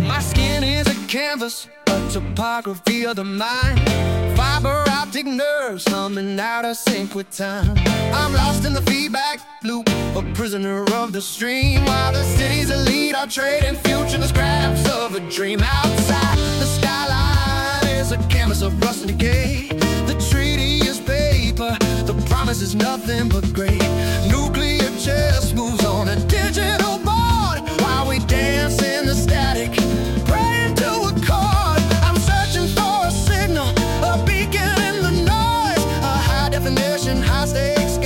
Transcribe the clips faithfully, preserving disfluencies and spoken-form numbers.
My skin is a canvas, a topography of the mind. Fiber optic nerves humming out of sync with time. I'm lost in the feedback loop, a prisoner of the stream. While the city's elite are trading future scraps of a dream. Outside, the skyline is a canvas of rust and decay. The treaty is paper, the promise is nothing but gray. Nuclear chess moves on a digital board, while we dance in the static, praying to a chord. I'm searching for a signal, a beacon in the noise, a high definition, high stakes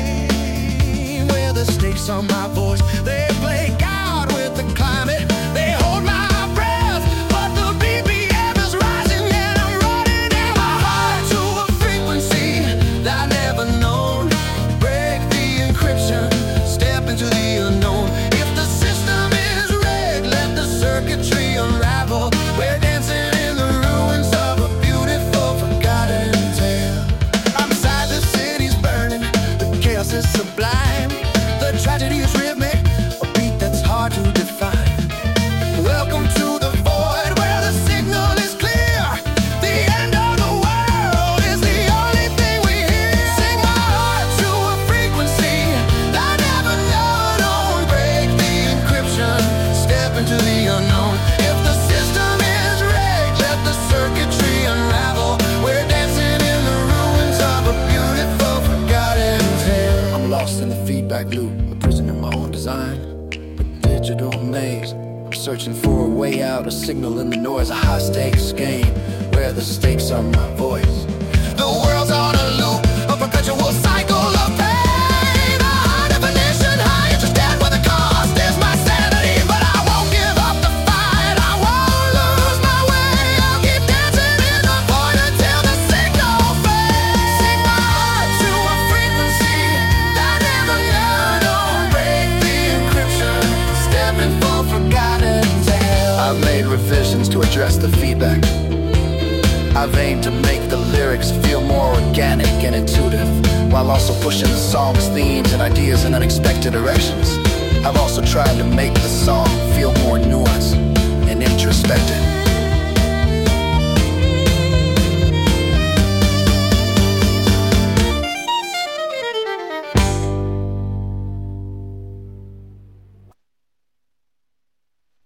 game, where the stakes are my voice. They play God with the climate, they hold my breath, but the B P M is rising and I'm running in my heart to a frequency that I never known. Break the encryption, step into the unknown. If the system is rigged, let the circuitry unravel. We're dancing in the ruins of a beautiful forgotten tale. I'm inside, the city's burning, the chaos is sublime. The tragedy is rhythmic, a beat that's hard to define. Welcome to the void where the signal is clear. The end of the world is the only thing we hear. Sing my heart to a frequency that I never known. Break the encryption, step into the unknown. If the system is rigged, let the circuitry unravel. We're dancing in the ruins of a beautiful forgotten tale. I'm lost in the feedback loop, a prisoner in my own design. A digital maze, I'm searching for a way out, a signal in the noise, a high stakes game, where the stakes are my voice. The world's on a loop, a perpetual cycle of pain. A high definition, high interest debt, where the cost is my sanity. But I won't give up the fight, I won't lose my way. I'll keep dancing in the void until the signal fades. Sing my heart to a frequency that I never known. Break the encryption, stepping for forgotten tale. I've made revisions to address the feedback. I've aimed to make the lyrics feel more organic and intuitive, while also pushing the song's themes and ideas in unexpected directions. I've also tried to make the song feel more